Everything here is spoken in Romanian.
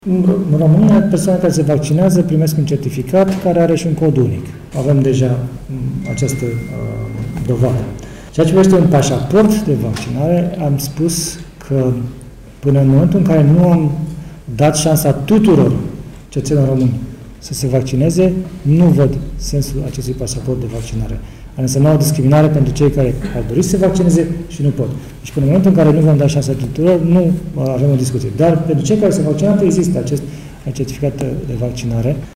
În România, persoanele care se vaccinează primesc un certificat care are și un cod unic. Avem deja această dovadă. Ceea ce privește un pașaport de vaccinare, am spus că până în momentul în care nu am dat șansa tuturor cetățenilor români să se vaccineze, nu văd sensul acestui pașaport de vaccinare. Ar însemna o discriminare pentru cei care ar dori să se vaccineze și nu pot. Deci până în momentul în care nu vom da șansa tuturor, nu avem o discuție. Dar pentru cei care se vaccinează există acest certificat de vaccinare.